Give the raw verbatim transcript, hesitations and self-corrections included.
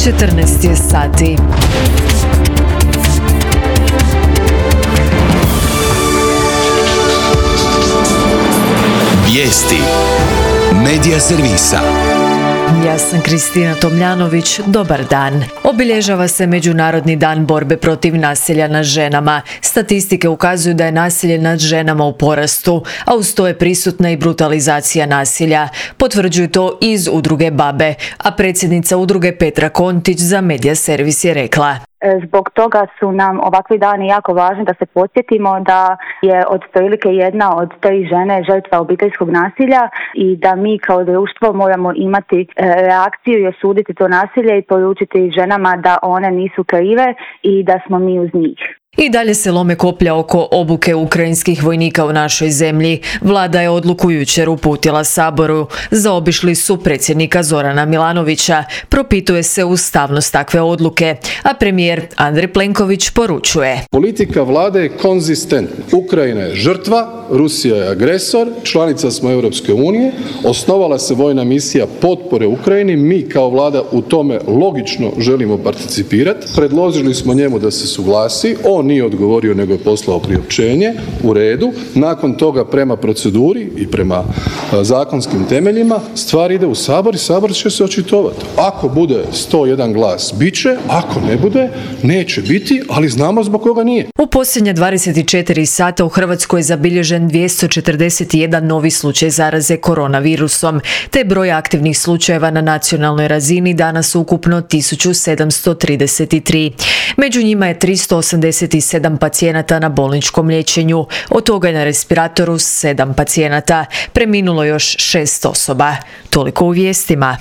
četrnaest je sati. Vijesti Medija servisa. Ja sam Kristina Tomljanović, dobar dan. Obilježava se Međunarodni dan borbe protiv nasilja nad ženama. Statistike ukazuju da je nasilje nad ženama u porastu, a uz to je prisutna i brutalizacija nasilja. Potvrđuju to iz udruge BaBe, a predsjednica udruge Petra Kontić za Medija servis je rekla: Zbog toga su nam ovakvi dani jako važni da se podsjetimo da je otprilike jedna od tri žene žrtva obiteljskog nasilja i da mi kao društvo moramo imati reakciju i osuditi to nasilje i poručiti ženama da one nisu krive i da smo mi uz njih. I dalje se lome koplja oko obuke ukrajinskih vojnika u našoj zemlji. Vlada je odluku jučer uputila Saboru. Zaobišli su predsjednika Zorana Milanovića. Propituje se ustavnost takve odluke, a premijer Andrej Plenković poručuje: politika vlade je konzistentna. Ukrajina je žrtva, Rusija je agresor, članica smo Europske unije, osnovala se vojna misija potpore Ukrajini, mi kao vlada u tome logično želimo participirati. Predložili smo njemu da se suglasi, on nije odgovorio nego je poslao priopćenje, u redu. Nakon toga prema proceduri i prema zakonskim temeljima stvar ide u Sabor i Sabor će se očitovati. Ako bude sto jedan glas, bit će, ako ne bude, neće biti, ali znamo zbog koga nije. U posljednje dvadeset četiri sata u Hrvatskoj je zabilježen dvjesto četrdeset jedan novi slučaj zaraze koronavirusom, te broj aktivnih slučajeva na nacionalnoj razini danas ukupno tisuću sedamsto trideset tri. Među njima je tristo osamdeset sedam pacijenata na bolničkom liječenju, od toga je na respiratoru sedam pacijenata. Preminulo još šest osoba. Toliko u vijestima.